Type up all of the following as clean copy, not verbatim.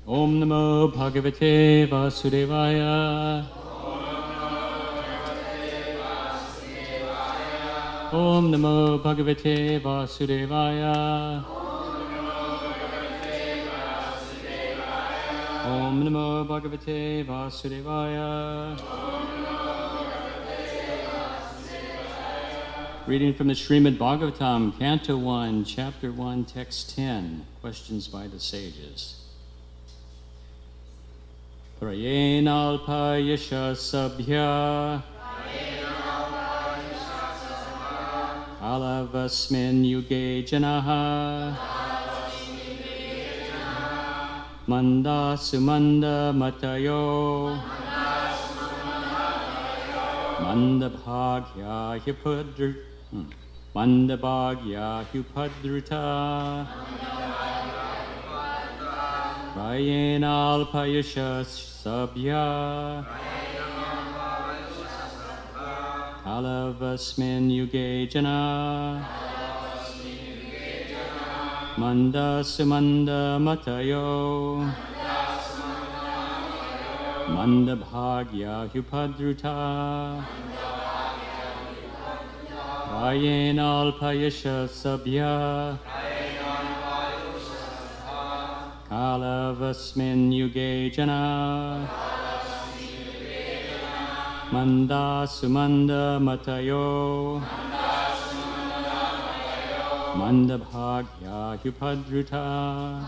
Om Namo Bhagavate Vasudevaya. Om Namo Bhagavate Vasudevaya. Om Namo Bhagavate Vasudevaya. Reading from the Srimad Bhagavatam, Canto 1, Chapter 1, Text 10, Questions by the Sages. Prayenalpa yasha sabhya alavasmin yuge janaha manda sumanda matayo manda bhagya hupadruta Prayenalpa yasha sabhya alavasmin yuge jana manda sumanda matayo manda bhagya hupadruta Prayenalpa yasha sabhya Kalavasmin yuge jana manda sumanda matayo manda bhagya hupadruta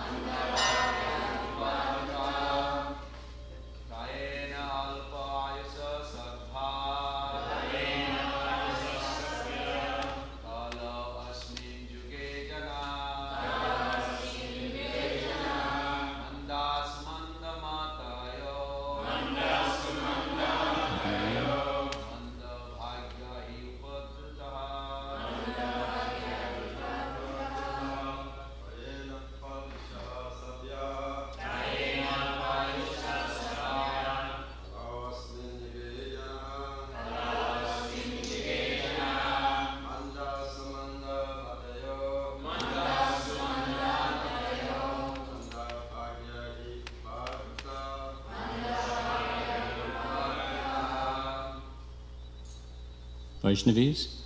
Vaishnavis.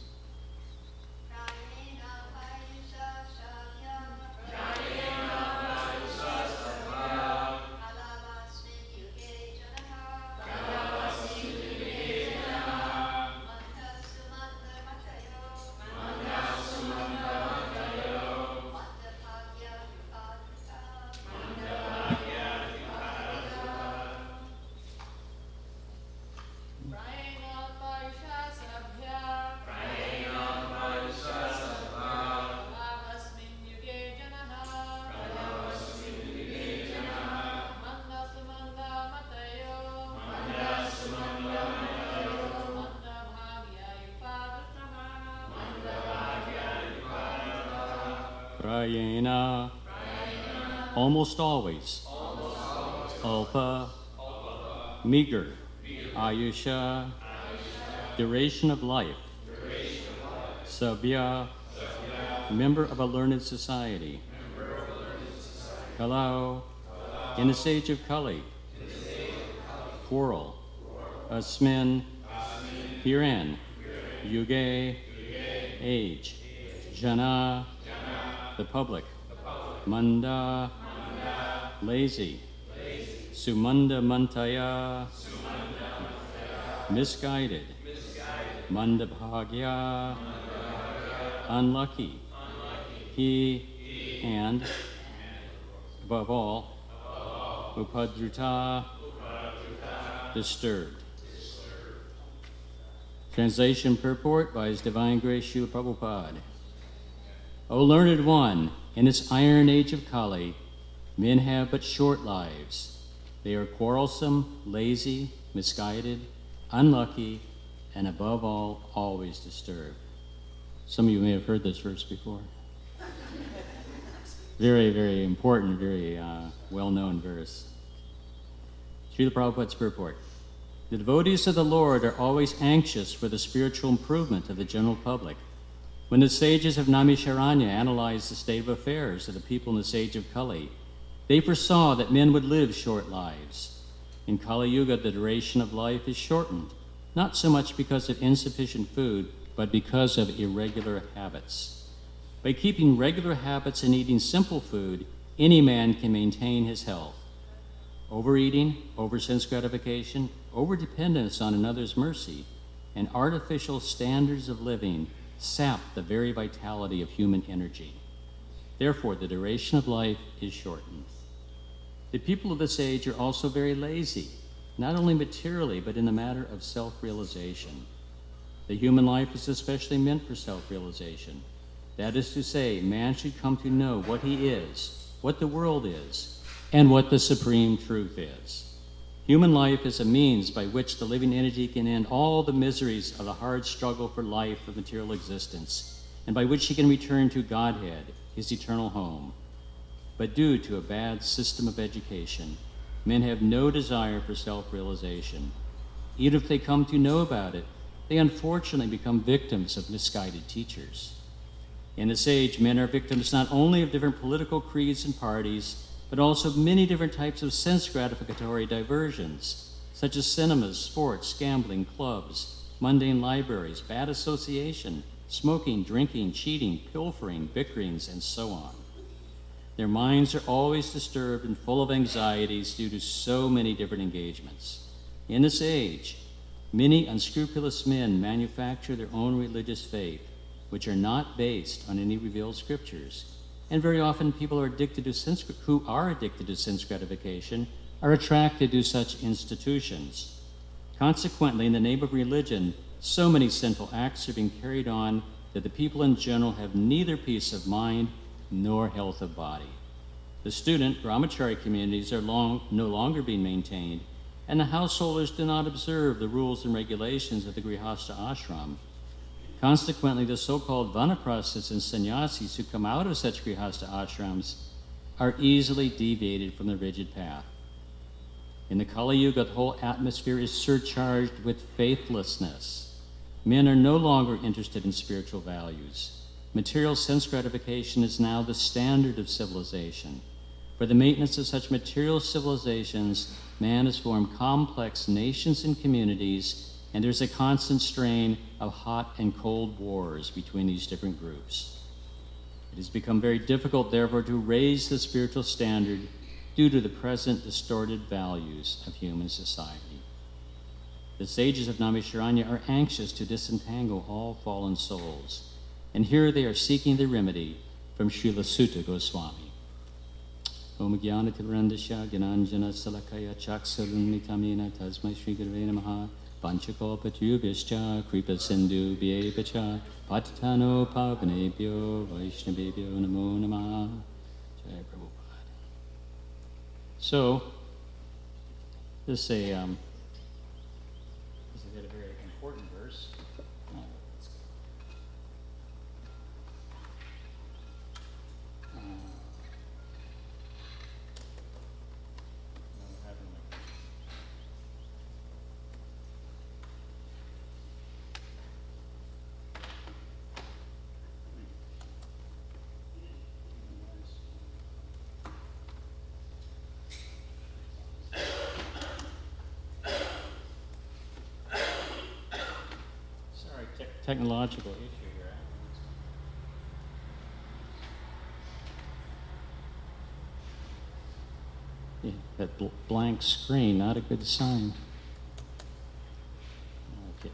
Prayena, almost always. Alpa, meager. Ayusha, duration of life. Sabhya, member of a learned society. Kalau, in the sage of Kali. Quarrel. Asmin, herein. Yuge, age. Jana, the public. Manda, lazy. Sumanda mantaya, misguided. Manda bhagya, unlucky. He and, above all, upadruta, disturbed. Translation purport by His Divine Grace Srila Prabhupada. O learned one, in this iron age of Kali, men have but short lives. They are quarrelsome, lazy, misguided, unlucky, and above all, always disturbed. Some of you may have heard this verse before. Very, very important, very well-known verse. Srila Prabhupada's purport. The devotees of the Lord are always anxious for the spiritual improvement of the general public. When the sages of Naimisharanya analyzed the state of affairs of the people in the age of Kali, They foresaw that men would live short lives. In Kali Yuga, the duration of life is shortened, not so much because of insufficient food, but because of irregular habits. By keeping regular habits and eating simple food, any man can maintain his health. Overeating, over-sense gratification, overdependence on another's mercy, and artificial standards of living sap the very vitality of human energy. Therefore, the duration of life is shortened. The people of this age are also very lazy, not only materially, but in the matter of self-realization. The human life is especially meant for self-realization. That is to say, man should come to know what he is, what the world is, and what the supreme truth is. Human life is a means by which the living entity can end all the miseries of the hard struggle for life of material existence, and by which he can return to Godhead, his eternal home. But due to a bad system of education, men have no desire for self-realization. Even if they come to know about it, they unfortunately become victims of misguided teachers. In this age, men are victims not only of different political creeds and parties, but also of many different types of sense gratificatory diversions, such as cinemas, sports, gambling, clubs, mundane libraries, bad association, smoking, drinking, cheating, pilfering, bickerings, and so on. Their minds are always disturbed and full of anxieties due to so many different engagements. In this age, many unscrupulous men manufacture their own religious faith, which are not based on any revealed scriptures. And very often people who are addicted to sense gratification are attracted to such institutions. Consequently, in the name of religion, so many sinful acts are being carried on that the people in general have neither peace of mind nor health of body. The student brahmachari communities are no longer being maintained, and the householders do not observe the rules and regulations of the Grihastha ashram. Consequently, the so-called vanaprasthas and sannyasis who come out of such Grihastha ashrams are easily deviated from the rigid path. In the Kali Yuga, the whole atmosphere is surcharged with faithlessness. Men are no longer interested in spiritual values. Material sense gratification is now the standard of civilization. For the maintenance of such material civilizations, man has formed complex nations and communities, and there's a constant strain of hot and cold wars between these different groups. It has become very difficult, therefore, to raise the spiritual standard due to the present distorted values of human society. The sages of Naimisharanya are anxious to disentangle all fallen souls, and here they are seeking the remedy from Srila Sutta Goswami. Om Jnana Tirandasya Gyananjana Salakaya Chaksalunitamina Tasmai Shri Gurave Namaha Panchakalpatubhyascha Kripa Sindhu Bhyevacha Patitano Pavanebhyo Vaishnavebhyo Namo Namaha. Jai Prabhupada. So, this is a very important verse. Technological issue here. Yeah, that blank screen, not a good sign. Okay.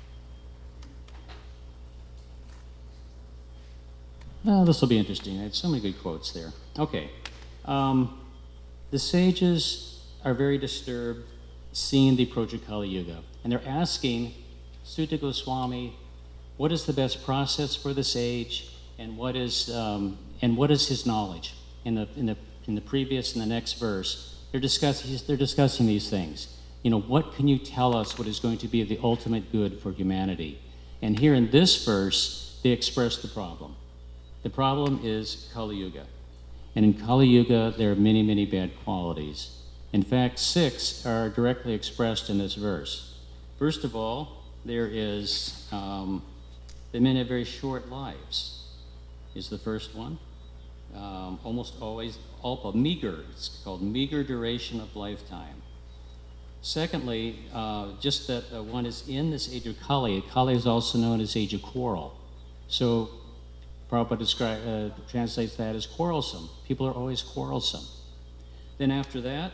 Well, this will be interesting. I had so many good quotes there. Okay. The sages are very disturbed seeing the approach of Kali Yuga, and they're asking Sutta Goswami, what is the best process for this age, and what is his knowledge? In the previous and the next verse, they're discussing these things. You know, what can you tell us? What is going to be the ultimate good for humanity? And here in this verse, they express the problem. The problem is Kali Yuga, and in Kali Yuga there are many, many bad qualities. In fact, 6 are directly expressed in this verse. First of all, there is the men have very short lives, is the first one. almost always alpa, meager. It's called meager duration of lifetime. Secondly, just that one is in this age of Kali. Kali is also known as age of quarrel. So Prabhupada translates that as quarrelsome. People are always quarrelsome. Then after that,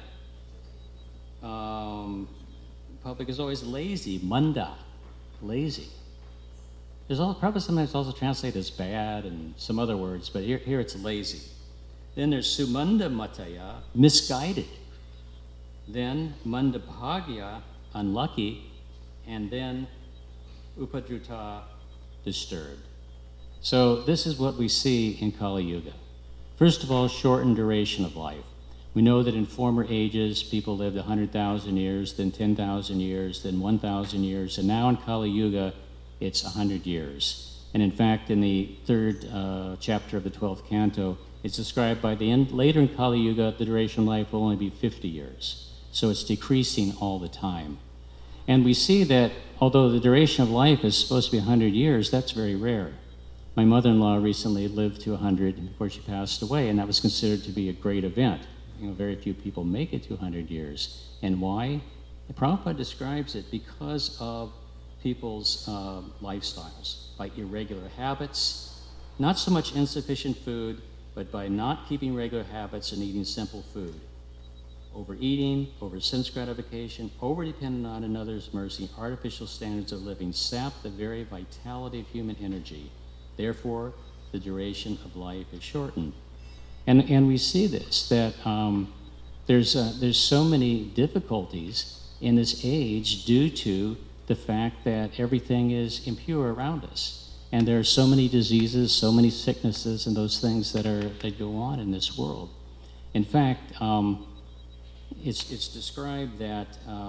Prabhupada is always lazy, manda, lazy. Prabhupada sometimes also translated as bad and some other words, but here it's lazy. Then there's sumanda mataya, misguided. Then mandabhagya, unlucky, and then upadruta, disturbed. So this is what we see in Kali Yuga. First of all, shortened duration of life. We know that in former ages, people lived 100,000 years, then 10,000 years, then 1,000 years, and now in Kali Yuga, it's 100 years. And in fact, in the third chapter of the 12th canto, it's described by the end, later in Kali Yuga, the duration of life will only be 50 years. So it's decreasing all the time. And we see that although the duration of life is supposed to be 100 years, that's very rare. My mother-in-law recently lived to 100 before she passed away, and that was considered to be a great event. Very few people make it to 100 years. And why? The Prabhupada describes it because of people's lifestyles, by irregular habits, not so much insufficient food, but by not keeping regular habits and eating simple food. Overeating, over sense gratification, over-dependent on another's mercy, artificial standards of living sap the very vitality of human energy. Therefore, the duration of life is shortened. And we see this, that there's so many difficulties in this age due to the fact that everything is impure around us. And there are so many diseases, so many sicknesses, and those things that go on in this world. In fact, it's described that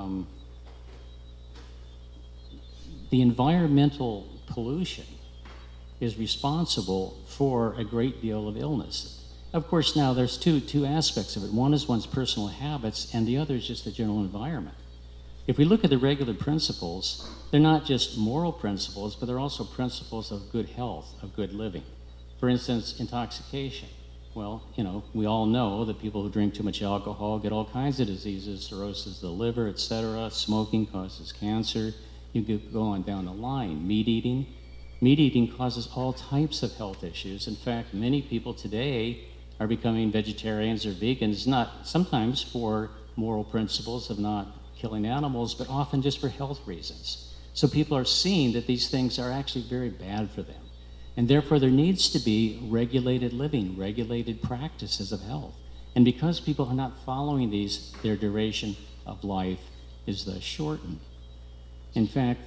the environmental pollution is responsible for a great deal of illness. Of course, now there's two aspects of it. One is one's personal habits, and the other is just the general environment. If we look at the regular principles, they're not just moral principles, but they're also principles of good health, of good living. For instance, intoxication. Well, we all know that people who drink too much alcohol get all kinds of diseases, cirrhosis of the liver, etc. Smoking causes cancer. You could go on down the line. Meat eating causes all types of health issues. In fact, many people today are becoming vegetarians or vegans, not sometimes for moral principles of not killing animals, but often just for health reasons. So people are seeing that these things are actually very bad for them. And therefore there needs to be regulated living, regulated practices of health. And because people are not following these, their duration of life is thus shortened. In fact,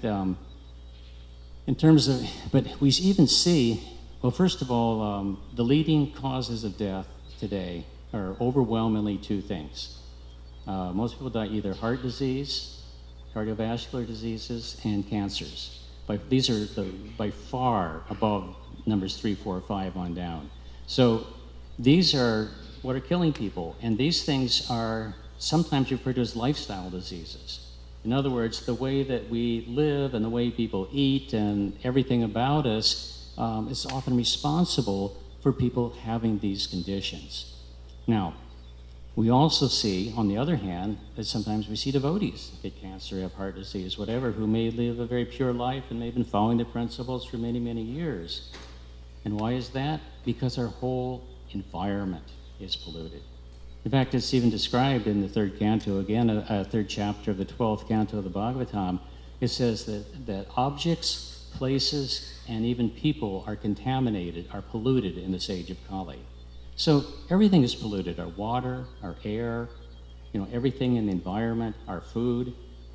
but we even see, well, first of all, the leading causes of death today are overwhelmingly two things. Most people die either heart disease, cardiovascular diseases, and cancers. These are by far above numbers 3, 4, 5 on down. So these are what are killing people, and these things are sometimes referred to as lifestyle diseases. In other words, the way that we live and the way people eat and everything about us is often responsible for people having these conditions. Now, we also see, on the other hand, that sometimes we see devotees get cancer, have heart disease, whatever, who may live a very pure life and may have been following the principles for many, many years. And why is that? Because our whole environment is polluted. In fact, it's even described in the third canto, again, a third chapter of the 12th canto of the Bhagavatam. It says that objects, places, and even people are contaminated, are polluted in this age of Kali. So everything is polluted, our water, our air, everything in the environment, our food,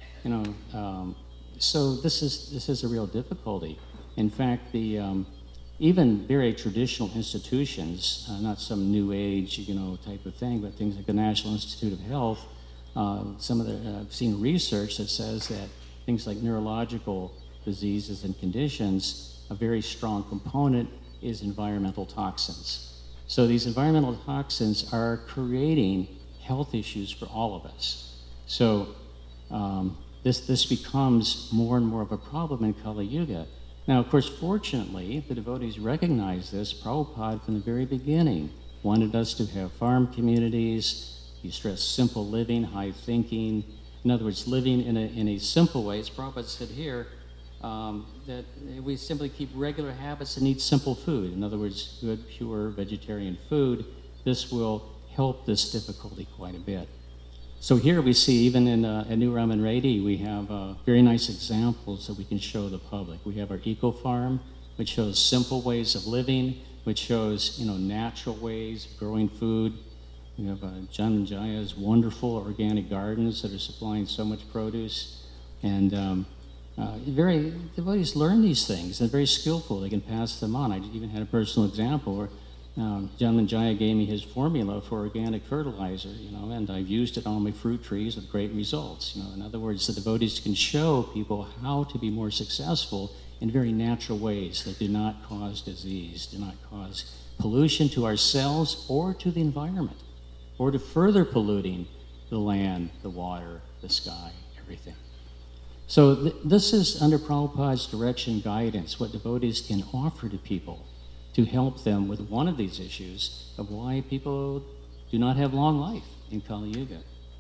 so this is a real difficulty. In fact, even very traditional institutions, not some new age, type of thing, but things like the National Institute of Health, I've seen research that says that things like neurological diseases and conditions, a very strong component is environmental toxins. So these environmental toxins are creating health issues for all of us. So this becomes more and more of a problem in Kali Yuga. Now, of course, fortunately, the devotees recognize this. Prabhupada, from the very beginning, wanted us to have farm communities. He stressed simple living, high thinking. In other words, living in a simple way. As Prabhupada said here, that we simply keep regular habits and eat simple food. In other words, good, pure vegetarian food. This will help this difficulty quite a bit. So here we see, even in New Raman Reddy, we have very nice examples that we can show the public. We have our eco farm, which shows simple ways of living, which shows natural ways of growing food. We have Jananjaya's wonderful organic gardens that are supplying so much produce, and devotees learn these things. They're very skillful. They can pass them on. I even had a personal example where Jananjaya gave me his formula for organic fertilizer, and I've used it on my fruit trees with great results. In other words, the devotees can show people how to be more successful in very natural ways that do not cause disease, do not cause pollution to ourselves or to the environment, or to further polluting the land, the water, the sky, everything. So this is under Prabhupada's direction guidance, what devotees can offer to people to help them with one of these issues of why people do not have long life in Kali Yuga.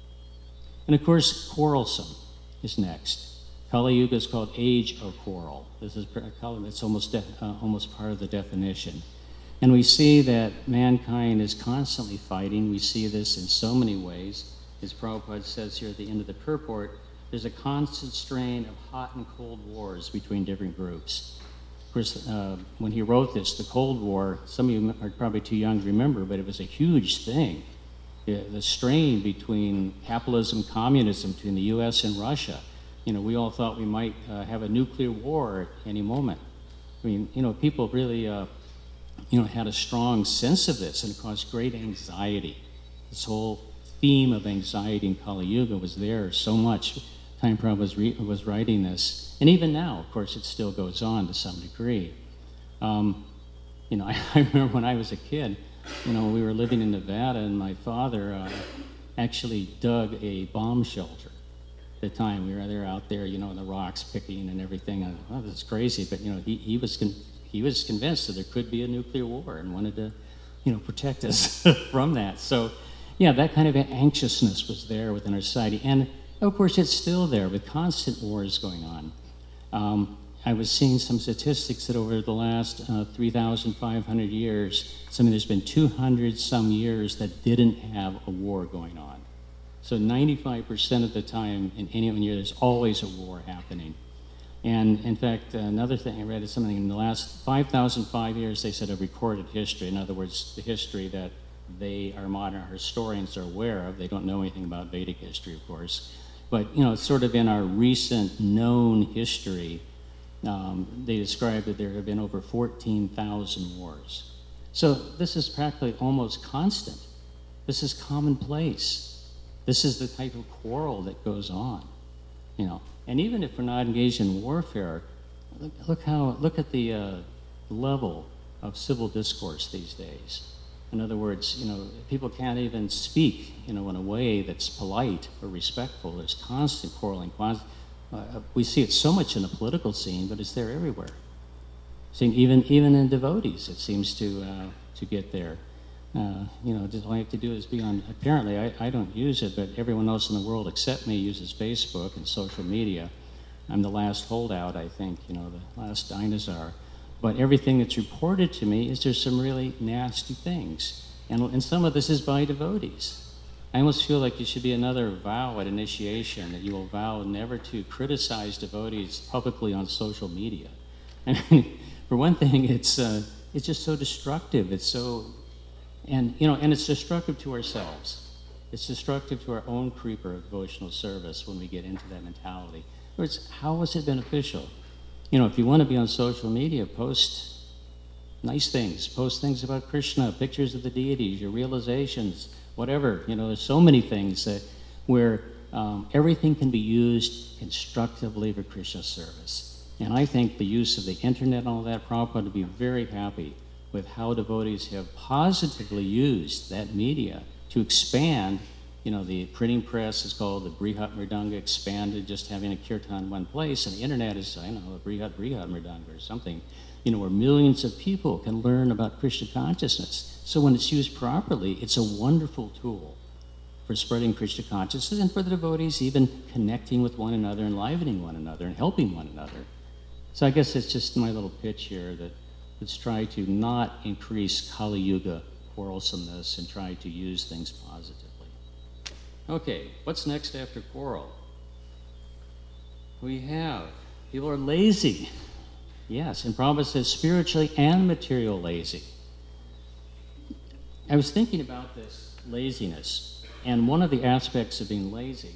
And of course, quarrelsome is next. Kali Yuga is called age of quarrel. This is it's almost part of the definition. And we see that mankind is constantly fighting. We see this in so many ways. As Prabhupada says here at the end of the purport, there's a constant strain of hot and cold wars between different groups. Of course, when he wrote this, the Cold War, some of you are probably too young to remember, but it was a huge thing. The strain between capitalism, communism, between the U.S. and Russia. We all thought we might have a nuclear war at any moment. I mean, people really, had a strong sense of this, and it caused great anxiety. This whole theme of anxiety in Kali Yuga was there so much. Time Prabhupada was writing this. And even now, of course, it still goes on to some degree. I remember when I was a kid, we were living in Nevada, and my father actually dug a bomb shelter. At the time, we were out there, in the rocks, picking and everything. And, this is crazy, but, he was convinced that there could be a nuclear war and wanted to, protect us from that. So, that kind of anxiousness was there within our society. And, of course, it's still there with constant wars going on. I was seeing some statistics that over the last 3,500 years, there's been 200 some years that didn't have a war going on. So 95% of the time in any one year, there's always a war happening. And in fact, another thing I read is something in the last 5,005 years, they said, of recorded history. In other words, the history that our modern historians are aware of. They don't know anything about Vedic history, of course. But, sort of in our recent known history, they described that there have been over 14,000 wars. So this is practically almost constant. This is commonplace. This is the type of quarrel that goes on, And even if we're not engaged in warfare, look at the level of civil discourse these days. In other words, people can't even speak, in a way that's polite or respectful. There's constant quarreling. We see it so much in the political scene, but it's there everywhere. Even in devotees, it seems to get there. All I have to do is be on. Apparently, I don't use it, but everyone else in the world except me uses Facebook and social media. I'm the last holdout, I think. The last dinosaur. But everything that's reported to me is there's some really nasty things. And some of this is by devotees. I almost feel like it should be another vow at initiation, that you will vow never to criticize devotees publicly on social media. I mean, for one thing, it's just so destructive. It's so, and it's destructive to ourselves. It's destructive to our own creeper of devotional service when we get into that mentality. In other words, how is it beneficial? If you want to be on social media, post nice things. Post things about Krishna, pictures of the deities, your realizations, whatever. There's so many things where everything can be used constructively for Krishna service. And I think the use of the internet and all that, Prabhupada would be very happy with how devotees have positively used that media to expand. The printing press is called the Brihat Mridanga, expanded, just having a kirtan in one place, and the internet is, a Brihat Mridanga or something. where millions of people can learn about Krishna consciousness. So when it's used properly, it's a wonderful tool for spreading Krishna consciousness and for the devotees even connecting with one another, enlivening one another, and helping one another. So I guess it's just my little pitch here that let's try to not increase Kali Yuga quarrelsomeness and try to use things positively. Okay, what's next after quarrel? We have people are lazy. Yes, and Prabhupada says spiritually and material lazy. I was thinking about this laziness, and one of the aspects of being lazy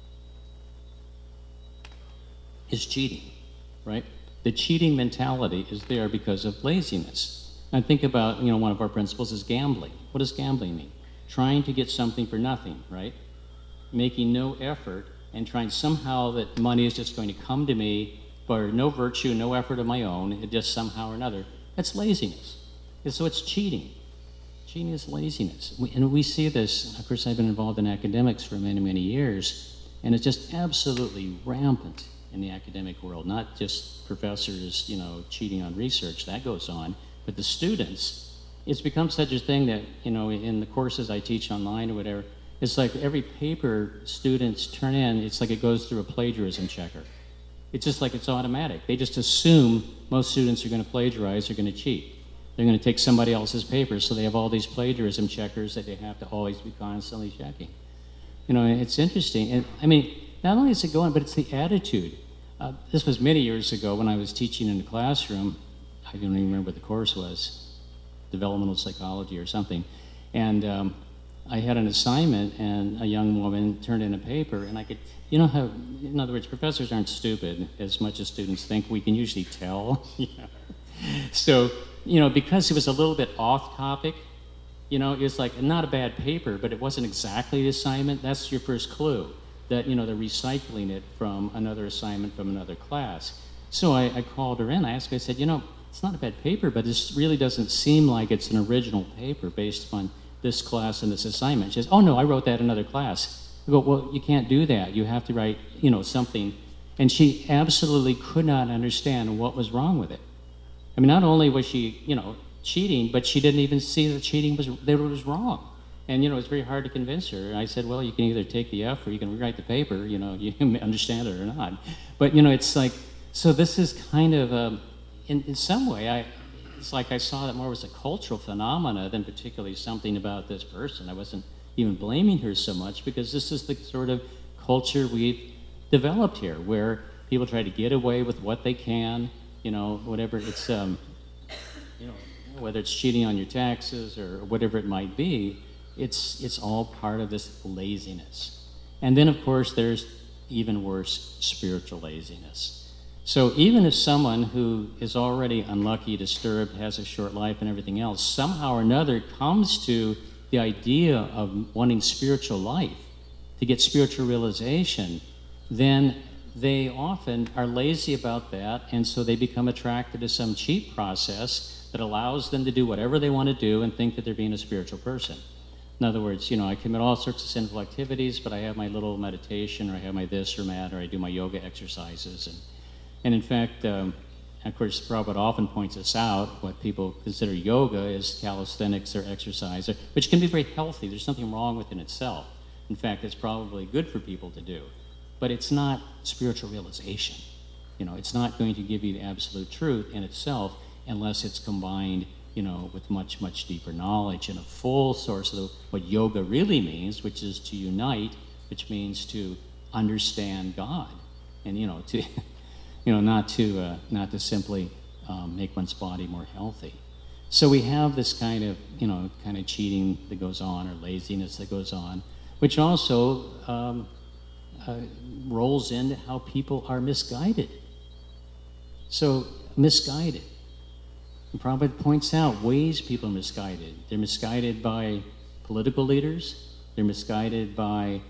is cheating, right? The cheating mentality is there because of laziness. And think about, one of our principles is gambling. What does gambling mean? Trying to get something for nothing, right? Making no effort and trying somehow that money is just going to come to me for no virtue, no effort of my own, it just somehow or another. That's laziness. And so it's cheating. Cheating is laziness. And we see this. Of course, I've been involved in academics for many, many years, and it's just absolutely rampant in the academic world. Not just professors, cheating on research. That goes on. But the students, it's become such a thing that, in the courses I teach online or whatever, it's like every paper students turn in, it's like it goes through a plagiarism checker. It's just like it's automatic. They just assume most students are going to plagiarize, are going to cheat. They're going to take somebody else's paper, so they have all these plagiarism checkers that they have to always be constantly checking. It's interesting. And I mean, not only is it going, but it's the attitude. This was many years ago when I was teaching in the classroom. I don't even remember what the course was, developmental psychology or something. And I had an assignment, and a young woman turned in a paper, and I could, how, in other words, professors aren't stupid as much as students think. We can usually tell. So, because it was a little bit off topic, it was like not a bad paper, but it wasn't exactly the assignment. That's your first clue that, they're recycling it from another assignment from another class. So I called her in. I asked her, I said, it's not a bad paper, but this really doesn't seem like it's an original paper based upon this class and this assignment. She says, oh no, I wrote that in another class. I go, well, you can't do that. You have to write, something. And she absolutely could not understand what was wrong with it. I mean, not only was she, cheating, but she didn't even see that cheating was wrong. And, it was very hard to convince her. I said, well, you can either take the F or you can rewrite the paper, you understand it or not. But, it's like, so this is kind of, in some way, it's like I saw that more as a cultural phenomena than particularly something about this person. I wasn't even blaming her so much because this is the sort of culture we've developed here where people try to get away with what they can, whatever it's, whether it's cheating on your taxes or whatever it might be, it's all part of this laziness. And then, of course, there's even worse spiritual laziness. So even if someone who is already unlucky, disturbed, has a short life and everything else, somehow or another comes to the idea of wanting spiritual life, to get spiritual realization, then they often are lazy about that, and so they become attracted to some cheap process that allows them to do whatever they want to do and think that they're being a spiritual person. In other words, I commit all sorts of sinful activities, but I have my little meditation, or I have my this or that, or I do my yoga exercises. And in fact, of course, Prabhupada often points this out, what people consider yoga is calisthenics or exercise, which can be very healthy. There's nothing wrong with it in itself. In fact, it's probably good for people to do. But it's not spiritual realization. It's not going to give you the absolute truth in itself unless it's combined, with much, much deeper knowledge and a full source of what yoga really means, which is to unite, which means to understand God. And, to... not to simply make one's body more healthy. So we have this kind of cheating that goes on, or laziness that goes on, which also rolls into how people are misguided. So misguided. And Prabhupada points out ways people are misguided. They're misguided by political leaders. They're misguided by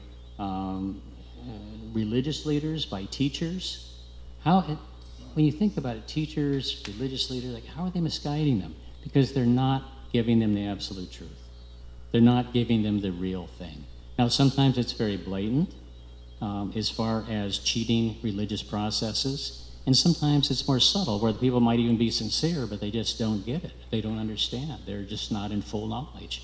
religious leaders, by teachers. When you think about it, teachers, religious leaders, how are they misguiding them? Because they're not giving them the absolute truth. They're not giving them the real thing. Now, sometimes it's very blatant as far as cheating religious processes. And sometimes it's more subtle, where the people might even be sincere, but they just don't get it. They don't understand. They're just not in full knowledge.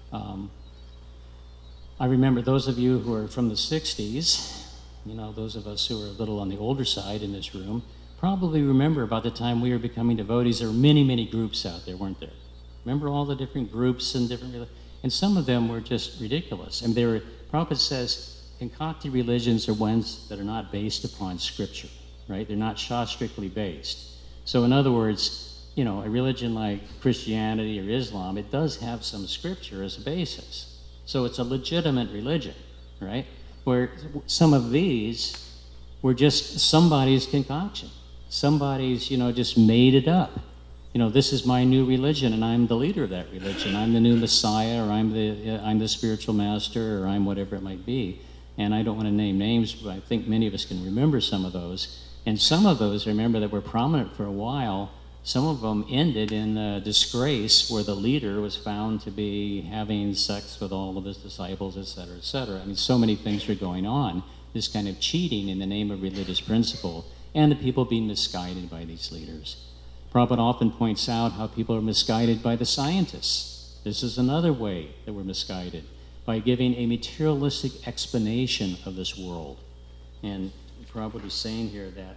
I remember those of you who are from the 60s, those of us who are a little on the older side in this room, probably remember about the time we were becoming devotees, there were many, many groups out there, weren't there? Remember all the different groups and some of them were just ridiculous. And Prabhupada says, concocted religions are ones that are not based upon scripture, right? They're not shastrically based. So in other words, a religion like Christianity or Islam, it does have some scripture as a basis. So it's a legitimate religion, right? Where some of these were just somebody's concoction. Somebody's, just made it up. This is my new religion, and I'm the leader of that religion. I'm the new Messiah, or I'm the spiritual master, or I'm whatever it might be. And I don't want to name names, but I think many of us can remember some of those. And some of those, remember, that were prominent for a while, some of them ended in a disgrace where the leader was found to be having sex with all of his disciples, et cetera, et cetera. I mean, so many things were going on, this kind of cheating in the name of religious principle, and the people being misguided by these leaders. Prabhupada often points out how people are misguided by the scientists. This is another way that we're misguided, by giving a materialistic explanation of this world. And Prabhupada is saying here that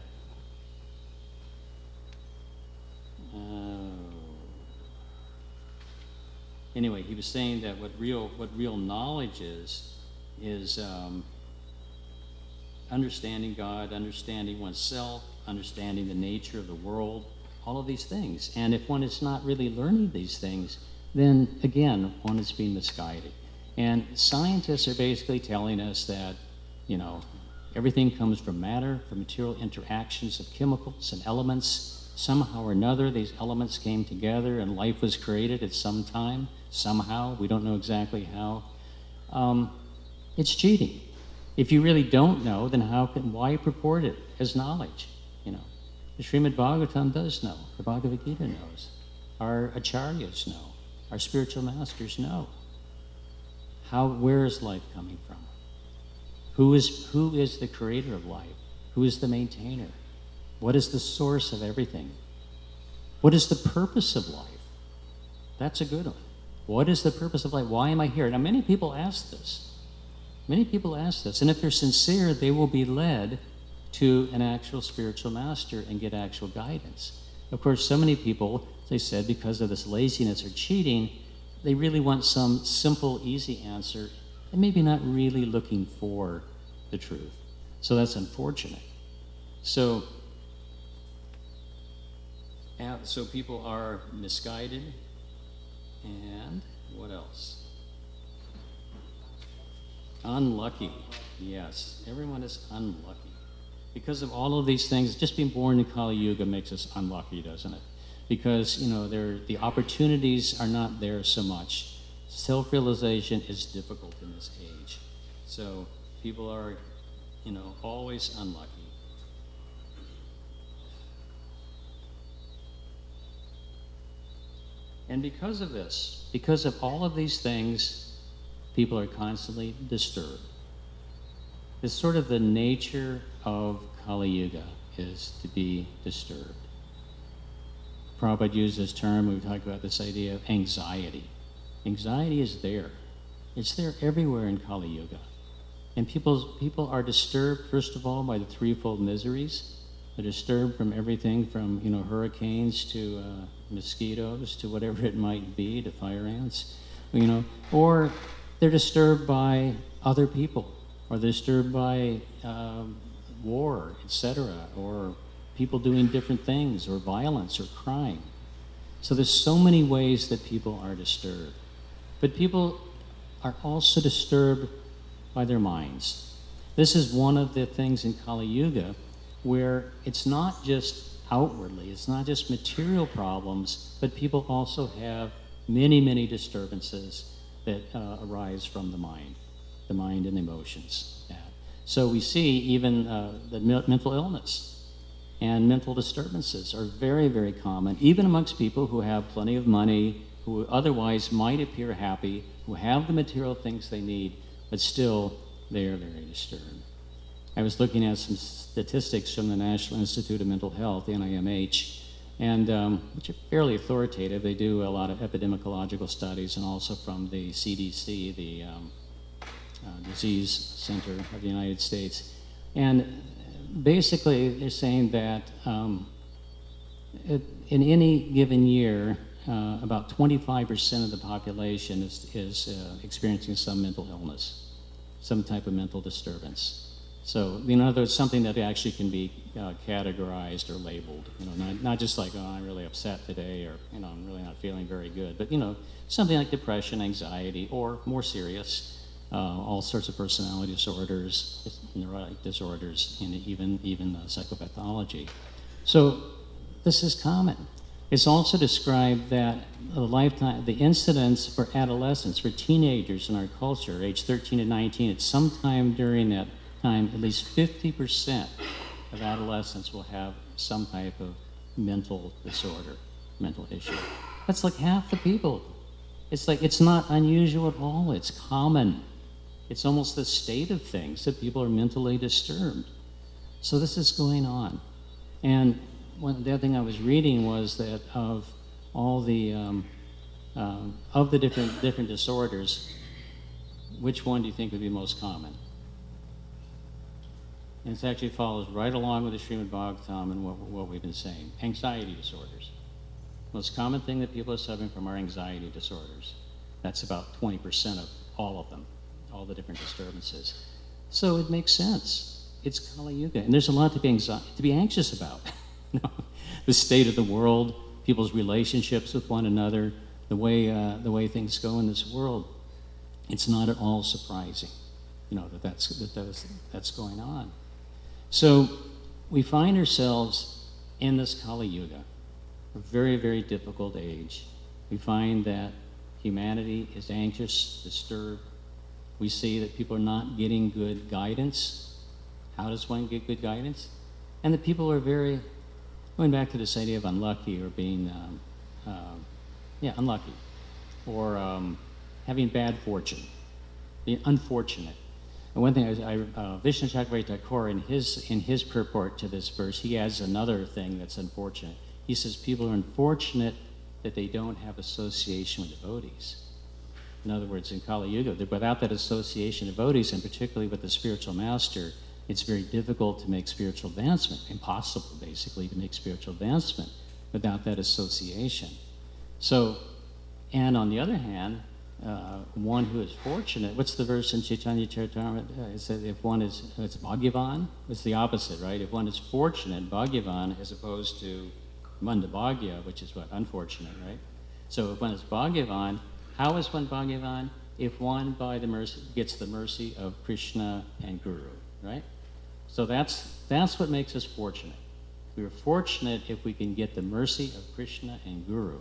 anyway, he was saying that what real knowledge is understanding God, understanding oneself, understanding the nature of the world, all of these things. And if one is not really learning these things, then again, one is being misguided. And scientists are basically telling us that, everything comes from matter, from material interactions of chemicals and elements. Somehow or another, these elements came together and life was created at some time. Somehow, we don't know exactly how. It's cheating. If you really don't know, then why purport it as knowledge? The Srimad Bhagavatam does know. The Bhagavad Gita knows. Our acharyas know. Our spiritual masters know. Where is life coming from? Who is the creator of life? Who is the maintainer? What is the source of everything? What is the purpose of life? That's a good one. What is the purpose of life? Why am I here? Now, many people ask this. Many people ask this. And if they're sincere, they will be led to an actual spiritual master and get actual guidance. Of course, so many people, as I said, because of this laziness or cheating, they really want some simple, easy answer and maybe not really looking for the truth. So that's unfortunate. So people are misguided. And what else? Unlucky. Yes, everyone is unlucky. Because of all of these things, just being born in Kali Yuga makes us unlucky, doesn't it? Because, the opportunities are not there so much. Self-realization is difficult in this age. So people are, always unlucky. And because of this, because of all of these things, people are constantly disturbed. It's sort of the nature of Kali Yuga is to be disturbed. Prabhupada used this term, we talked about this idea of anxiety. Anxiety is there. It's there everywhere in Kali Yuga. And people are disturbed, first of all, by the threefold miseries. They're disturbed from everything from, hurricanes to mosquitoes to whatever it might be, to fire ants, or they're disturbed by other people, or they're disturbed by war, etc., or people doing different things, or violence, or crime. So there's so many ways that people are disturbed. But people are also disturbed by their minds. This is one of the things in Kali Yuga where it's not just outwardly, it's not just material problems, but people also have many, many disturbances that arise from the mind and emotions. So we see even the mental illness and mental disturbances are very, very common, even amongst people who have plenty of money, who otherwise might appear happy, who have the material things they need, but still they are very disturbed. I was looking at some statistics from the National Institute of Mental Health, NIMH, and which are fairly authoritative. They do a lot of epidemiological studies, and also from the CDC, the Disease Center of the United States. And basically, they're saying that in any given year, about 25% of the population is experiencing some mental illness, some type of mental disturbance. So, in other words, something that actually can be categorized or labeled. Not just like, oh, I'm really upset today, or I'm really not feeling very good, but something like depression, anxiety, or more serious, all sorts of personality disorders, neurotic disorders, and even psychopathology. So, this is common. It's also described that the incidence for adolescents, for teenagers in our culture, age 13 to 19, at some time during that time, at least 50% of adolescents will have some type of mental disorder, mental issue. That's like half the people. It's not unusual at all. It's common. It's almost the state of things that people are mentally disturbed. So this is going on. And the other thing I was reading was that of all the different disorders, which one do you think would be most common? And it actually follows right along with the Srimad Bhagavatam and what we've been saying. Anxiety disorders. Most common thing that people are suffering from are anxiety disorders. That's about 20% of all of them, all the different disturbances. So it makes sense. It's Kali Yuga, and there's a lot to be anxious about. The state of the world, people's relationships with one another, the way things go in this world. It's not at all surprising, that's going on. So we find ourselves in this Kali Yuga, a very, very difficult age. We find that humanity is anxious, disturbed. We see that people are not getting good guidance. How does one get good guidance? And that people are going back to this idea of unlucky, or being, unlucky, or having bad fortune, being unfortunate. And one thing Vishnu Chakravarti Thakur, in his purport to this verse, he adds another thing that's unfortunate. He says people are unfortunate that they don't have association with devotees. In other words, in Kali Yuga, without that association of devotees, and particularly with the spiritual master, it's very difficult to make spiritual advancement, impossible, basically, to make spiritual advancement without that association. So, and on the other hand, one who is fortunate, what's the verse in Chaitanya Charitamrita? It says it's Bhagyavan, it's the opposite, right? If one is fortunate, Bhagyavan, as opposed to Mandabhagya, which is what? Unfortunate, right? So if one is Bhagyavan, how is one Bhagyavan? If one gets the mercy of Krishna and Guru, right? So that's what makes us fortunate. We are fortunate if we can get the mercy of Krishna and Guru.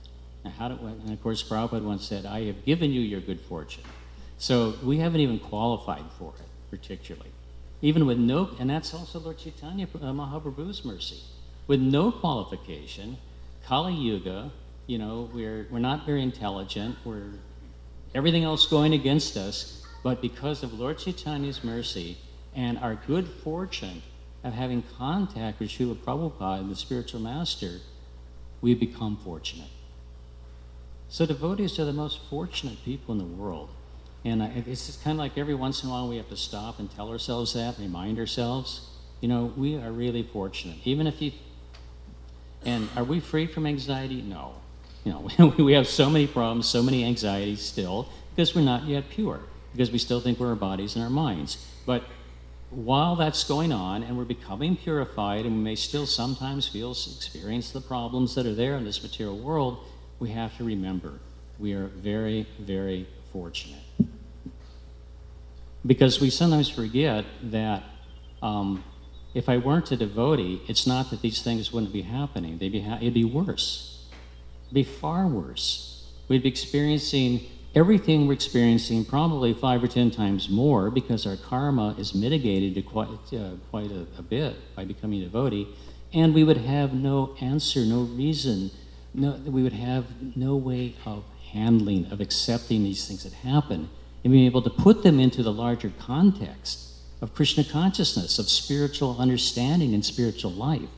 And of course, Prabhupada once said, I have given you your good fortune. So we haven't even qualified for it, particularly. Even with and that's also Lord Chaitanya Mahaprabhu's mercy. With no qualification, Kali Yuga, we're not very intelligent, we're everything else going against us, but because of Lord Chaitanya's mercy and our good fortune of having contact with Srila Prabhupada, the spiritual master, we become fortunate. So devotees are the most fortunate people in the world. And it's just kind of like every once in a while we have to stop and tell ourselves that, remind ourselves, we are really fortunate. Even if and are we free from anxiety? No. We have so many problems, so many anxieties still, because we're not yet pure, because we still think we're our bodies and our minds. But while that's going on and we're becoming purified, and we may still sometimes experience the problems that are there in this material world, we have to remember we are very, very fortunate. Because we sometimes forget that if I weren't a devotee, it's not that these things wouldn't be happening. It'd be worse. It'd be far worse. We'd be experiencing everything we're experiencing, probably 5 or 10 times more, because our karma is mitigated to quite a bit by becoming a devotee, and we would have no answer, no reason. We would have no way of handling, of accepting these things that happen, and being able to put them into the larger context of Krishna consciousness, of spiritual understanding and spiritual life.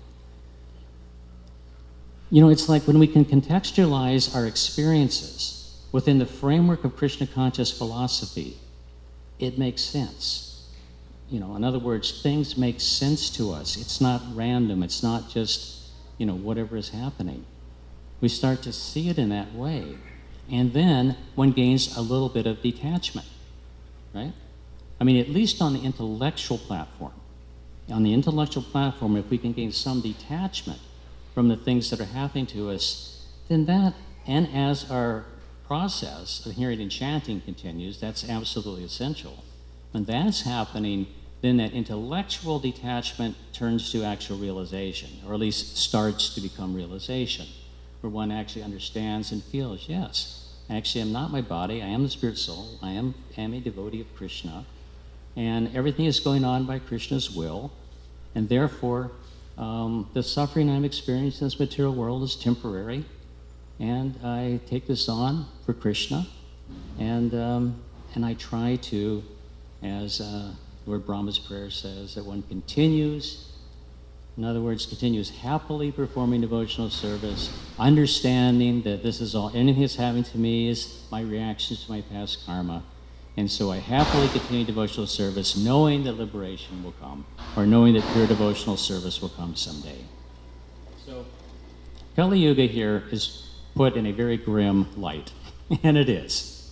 You know, it's like when we can contextualize our experiences within the framework of Krishna conscious philosophy, it makes sense. You know, in other words, things make sense to us. It's not random. It's not just, you know, whatever is happening. We start to see it in that way. And then one gains a little bit of detachment, right? I mean, at least on the intellectual platform. On the intellectual platform, if we can gain some detachment from the things that are happening to us, then that, and as our process of hearing and chanting continues, that's absolutely essential. When that's happening, then that intellectual detachment turns to actual realization, or at least starts to become realization, where one actually understands and feels, yes, actually I'm not my body, I am the spirit soul, I am a devotee of Krishna, and everything is going on by Krishna's will, and therefore the suffering I'm experiencing in this material world is temporary, and I take this on for Krishna, and I try to, as Lord Brahma's prayer says, that one continues, in other words, continues happily performing devotional service, understanding that this is all, anything that's happening to me is my reactions to my past karma. And so I happily continue devotional service, knowing that liberation will come, or knowing that pure devotional service will come someday. So Kali Yuga here is put in a very grim light, and it is.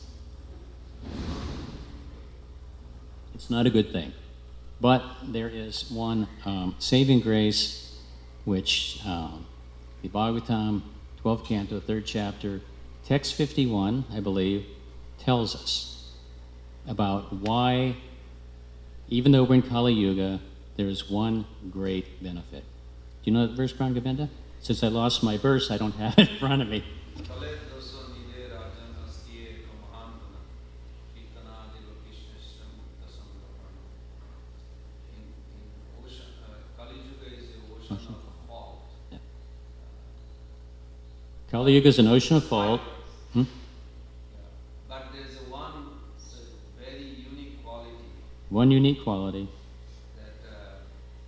It's not a good thing. But there is one saving grace, which the Bhagavatam, 12th canto, 3rd chapter, text 51, I believe, tells us about why, even though we're in Kali Yuga, there is one great benefit. Do you know that verse, Brown Govinda? Since I lost my verse, I don't have it in front of me. Kali Yuga is an ocean of fault. But there is one very unique quality. One unique quality. That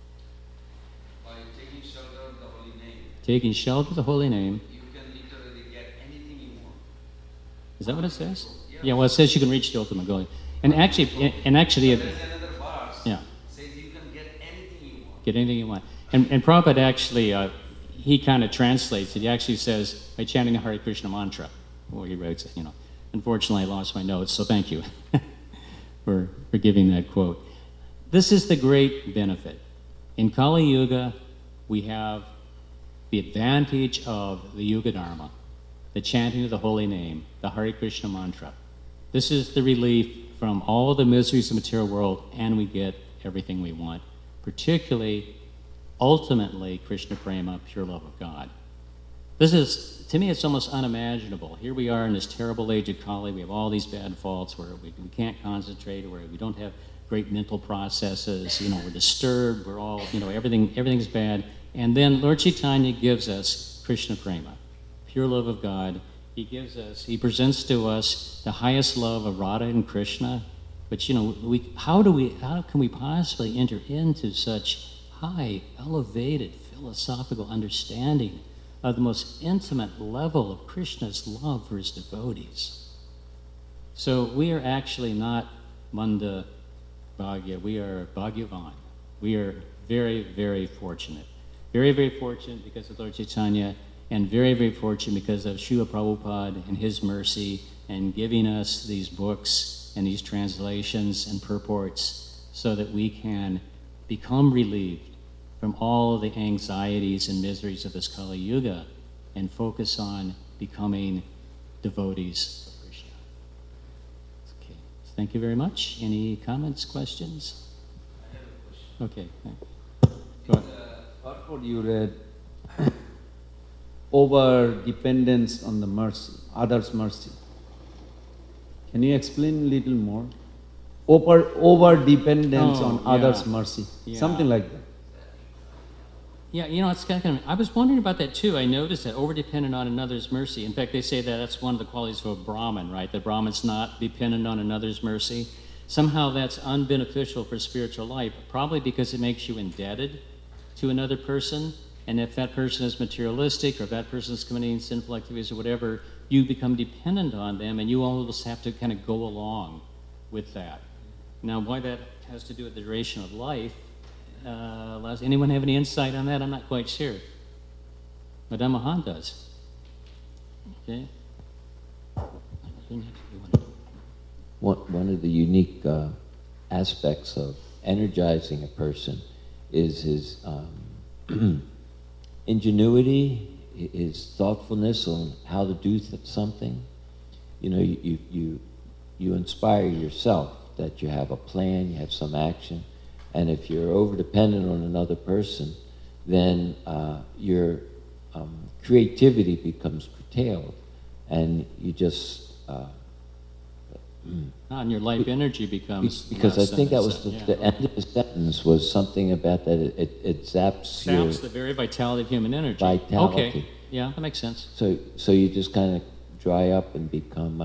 by taking shelter of the holy name. Taking shelter of the holy name. You can literally get anything you want. Is that what it says? Yeah, well, it says you can reach the ultimate goal. And actually, there's another verse. Yeah. Says you can get anything you want. Get anything you want. And Prabhupada actually, he kind of translates it. He actually says, by chanting the Hare Krishna mantra. Well, he writes it, you know. Unfortunately, I lost my notes, so thank you for giving that quote. This is the great benefit. In Kali Yuga, we have the advantage of the Yuga Dharma, the chanting of the holy name, the Hare Krishna mantra. This is the relief from all the miseries of the material world, and we get everything we want, particularly, ultimately, Krishna Prema, pure love of God. This is, to me, it's almost unimaginable. Here we are in this terrible age of Kali. We have all these bad faults where we can't concentrate, where we don't have great mental processes. You know, we're disturbed. We're all, you know, everything's bad. And then Lord Chaitanya gives us Krishna Prema, pure love of God. He presents to us the highest love of Radha and Krishna. But, you know, how can we possibly enter into such high, elevated, philosophical understanding of the most intimate level of Krishna's love for his devotees? So we are actually not Manda Bhagya, we are Bhagyavan. We are very, very fortunate. Very, very fortunate because of Lord Chaitanya, and very, very fortunate because of Srila Prabhupada and his mercy and giving us these books and these translations and purports so that we can become relieved from all of the anxieties and miseries of this Kali Yuga and focus on becoming devotees of Krishna. Okay, thank you very much. Any comments, questions? I have a question. Okay, go ahead. The purport you read, over dependence on the mercy, others' mercy. Can you explain a little more? Over dependence on others' mercy, something like that. Yeah, you know, it's kind of, I was wondering about that too. I noticed that over-dependent on another's mercy. In fact, they say that that's one of the qualities of a Brahmin, right? That Brahmin's not dependent on another's mercy. somehow that's unbeneficial for spiritual life, probably because it makes you indebted to another person. And if that person is materialistic or if that person is committing sinful activities or whatever, you become dependent on them and you almost have to kind of go along with that. Now, why that has to do with the duration of life, anyone have any insight on that? I'm not quite sure. Madame Mahan does. Okay. One of the unique aspects of energizing a person is his ingenuity, his thoughtfulness on how to do something. You know, you inspire yourself that you have a plan, you have some action, and if you're over-dependent on another person, then your creativity becomes curtailed, and you just... and your life energy becomes because I think that was the end of the sentence was something about that it zaps the very vitality of human energy. Vitality. Okay, yeah, that makes sense. So you just kind of dry up and become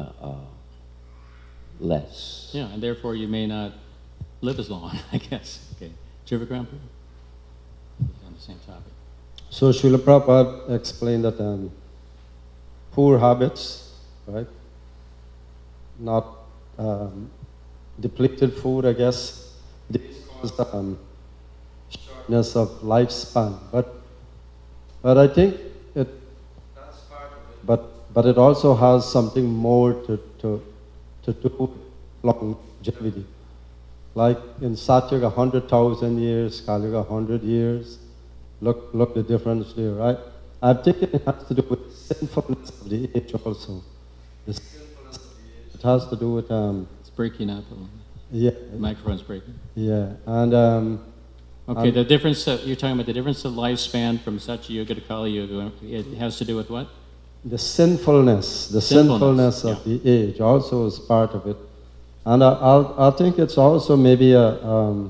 less. Yeah, and therefore you may not live as long, I guess. Okay, Jiva Grandpa? On the same topic. So Srila Prabhupada explained that poor habits, right? Not depleted food, I guess, these cause shortness of lifespan. But I think that's part of it. But it also has something more to do with longevity. Like in Satyuga, 100,000 years, Kali-yuga, 100 years. Look the difference there, right? I think it has to do with sinfulness of the age also. The sinfulness of the age. It has to do with it's breaking up. Yeah. The microphone's breaking. Yeah, and okay, the difference you're talking about the difference of lifespan from Satyuga to Kali Yuga. It has to do with what? The sinfulness of the age also is part of it, and I think it's also maybe a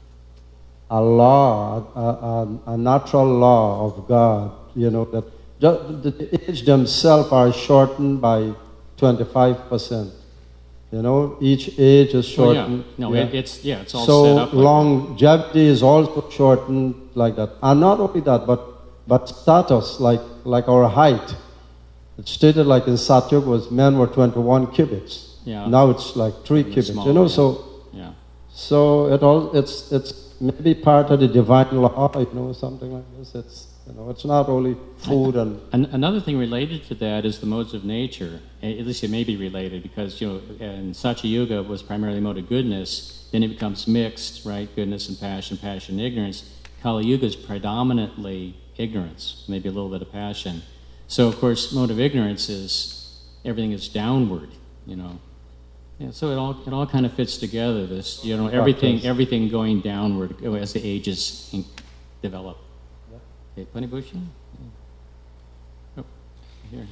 law, a natural law of God. You know that the age themselves are shortened by 25%. You know, each age is shortened. It's all so set up. So longevity is also shortened like that, and not only that, but status, like our height. It's stated like in Satyuga men were 21 cubits. Yeah. Now it's like 3 cubits. Small, you know, yeah. so it's maybe part of the divine law. You know, something like this. It's not only food and another thing related to that is the modes of nature. At least it may be related because in Satyuga was primarily mode of goodness. Then it becomes mixed, right? Goodness and passion, passion and ignorance. Kali Yuga is predominantly ignorance, maybe a little bit of passion. So of course, mode of ignorance is everything is downward. Yeah, so it all kind of fits together. This everything going downward as the ages develop. Okay, Pani Bhushan? Oh, here.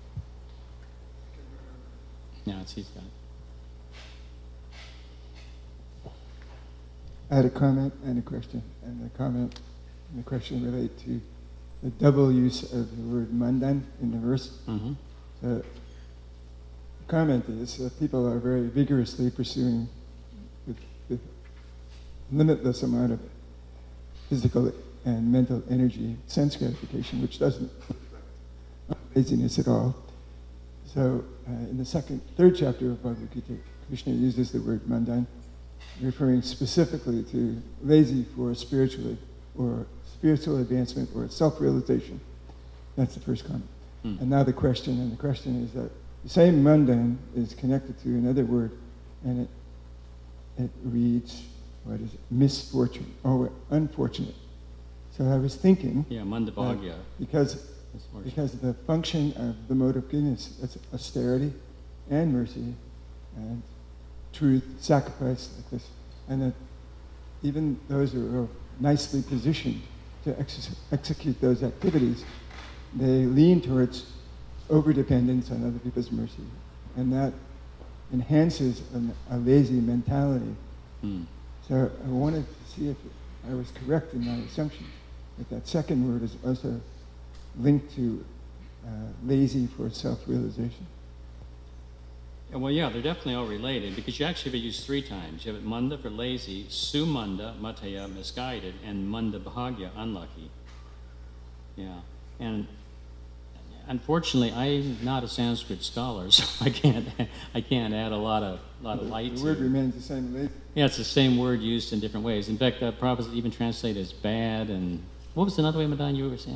No, he's got it. I had a comment and a question, and the comment and the question relate to the double use of the word mundane in the verse. Mm-hmm. The comment is that people are very vigorously pursuing with limitless amount of physical and mental energy, sense gratification, which doesn't reflect laziness at all. So in the third chapter of Bhagavad Gita, Krishna uses the word mundane, referring specifically to lazy for spiritual advancement or self-realization. That's the first comment. And now the question is that the same mundane is connected to another word, and it reads, what is it? Misfortune, or unfortunate. So I was thinking, mandabhagya. Because the function of the mode of goodness is austerity and mercy and truth, sacrifice like this, and that even those who are nicely positioned to execute those activities, they lean towards overdependence on other people's mercy, and that enhances a lazy mentality. So I wanted to see if I was correct in my assumption that second word is also linked to lazy for self-realization. Well, yeah, they're definitely all related because you actually have it used 3 times. You have it manda for lazy, sumanda, mataya, misguided, and manda bhagya, unlucky. Yeah, and unfortunately, I'm not a Sanskrit scholar, so I can't add a lot of light. The word remains the same. Lazy. Yeah, it's the same word used in different ways. In fact, Prabhupada even translated as bad. And what was another way, Madan, you were saying?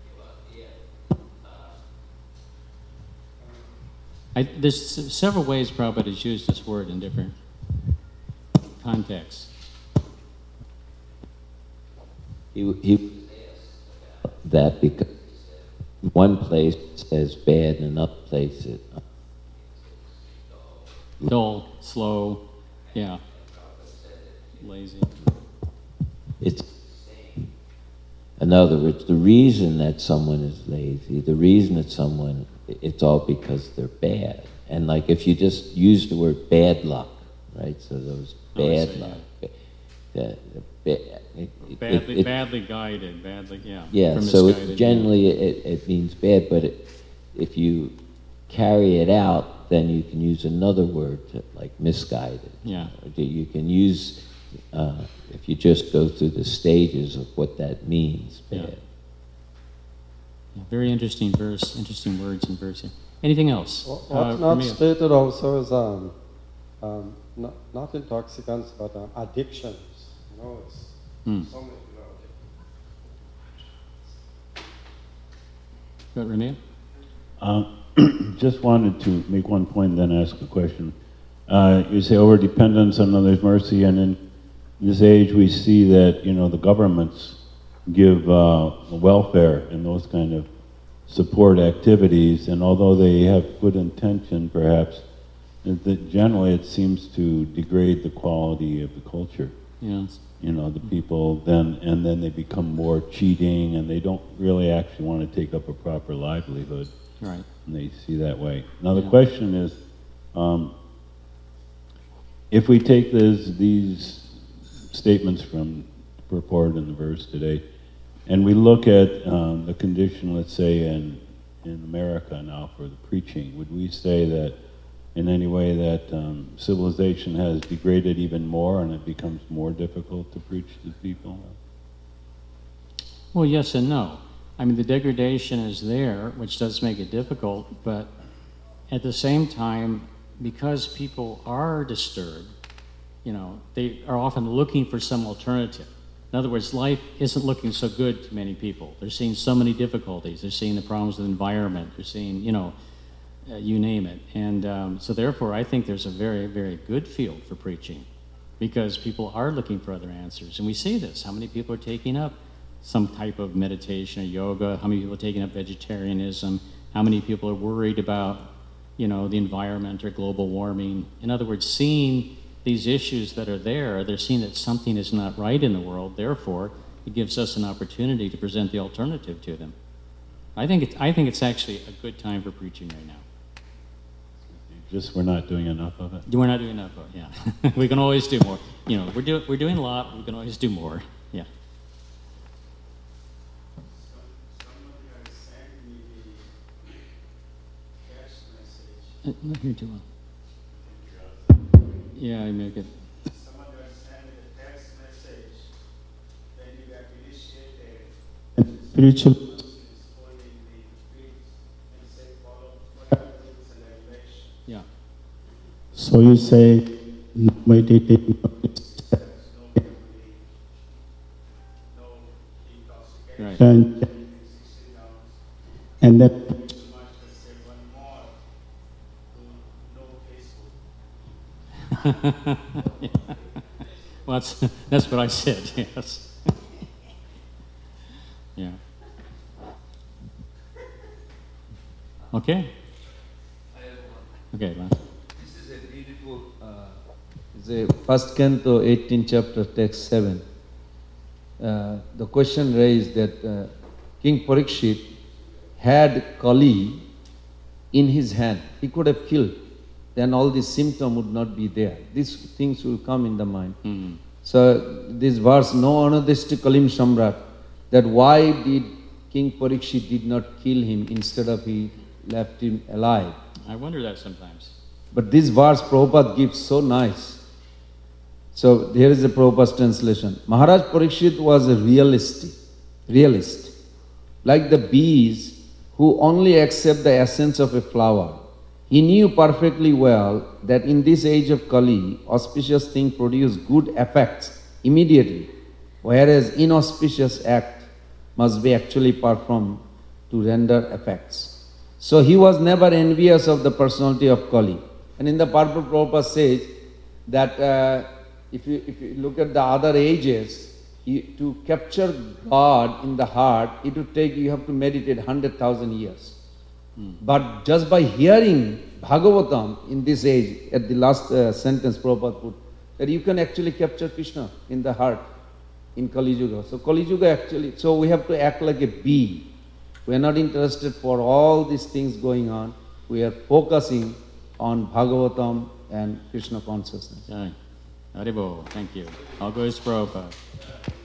There's several ways Prabhupada has used this word in different contexts. He that because one place it says bad and another place it Dull, slow, yeah, lazy. It's, in other words, the reason that someone is lazy, the reason that someone, it's all because they're bad. And like if you just use the word bad luck, right? So those bad luck, badly guided, yeah. Yeah, so generally it means bad, but if you carry it out, then you can use another word like misguided. Yeah. You can use, if you just go through the stages of what that means, bad. Yeah. Yeah, very interesting verse, interesting words in verse. Anything else? What's not stated also is not intoxicants, but addictions. You know, it's so many. Go ahead, Ramil? Just wanted to make one point and then ask a question. You say over-dependence on others' mercy, and in this age we see that, the governments give welfare and those kind of support activities, and although they have good intention perhaps, that generally it seems to degrade the quality of the culture. Yeah. The people then they become more cheating, and they don't really actually want to take up a proper livelihood. Right. And they see that way. Now the question is, if we take these statements from the purport in the verse today, and we look at the condition, let's say, in America now for the preaching, would we say that in any way that civilization has degraded even more and it becomes more difficult to preach to people? Well, yes and no. I mean, the degradation is there, which does make it difficult, but at the same time, because people are disturbed, they are often looking for some alternative. In other words, life isn't looking so good to many people. They're seeing so many difficulties. They're seeing the problems with the environment. They're seeing, you name it. And so therefore, I think there's a very, very good field for preaching because people are looking for other answers. And we see this. How many people are taking up some type of meditation or yoga? How many people are taking up vegetarianism? How many people are worried about, the environment or global warming? In other words, seeing these issues that are there, they're seeing that something is not right in the world. Therefore, it gives us an opportunity to present the alternative to them. I think it's actually a good time for preaching right now. Just we're not doing enough of it? We're not doing enough of it, yeah. We can always do more. We're doing a lot, we can always do more, yeah. Somebody has sent me the text message. Not here too well. Yeah, I make it. Someone has sent me the text message. Then you got initiated. Spiritual. Holding the feet and say, follow whatever rules and regulations. Yeah. So you say, meditating. There's no memory, no intoxication. Right. And 16 ounce. then Too much to say one more. No Facebook. Well, that's what I said, yes. Yeah. Okay. Okay, Lance. This is a beautiful, it's a first canto, 18th chapter, text 7. The question raised that King Parikshit had Kali in his hand. He could have killed. Then all these symptoms would not be there. These things will come in the mind. Mm-hmm. So this verse, no anadishti kalim samrat, that why did King Parikshit did not kill him instead of he left him alive? I wonder that sometimes. But this verse Prabhupada gives so nice. So here is the Prabhupada's translation. Maharaj Parikshit was a realist. Like the bees who only accept the essence of a flower. He knew perfectly well that in this age of Kali, auspicious things produce good effects immediately, whereas inauspicious act must be actually performed to render effects. So he was never envious of the personality of Kali. And in the Purport, Prabhupada says that if you look at the other ages, to capture God in the heart, it would take, you have to meditate 100,000 years. But just by hearing Bhagavatam in this age, at the last sentence Prabhupada put, that you can actually capture Krishna in the heart in Kali Yuga. So Kali Yuga actually, so we have to act like a bee. We are not interested for all these things going on. We are focusing on Bhagavatam and Krishna consciousness. Okay. Haribol, thank you. All goes Prabhupada.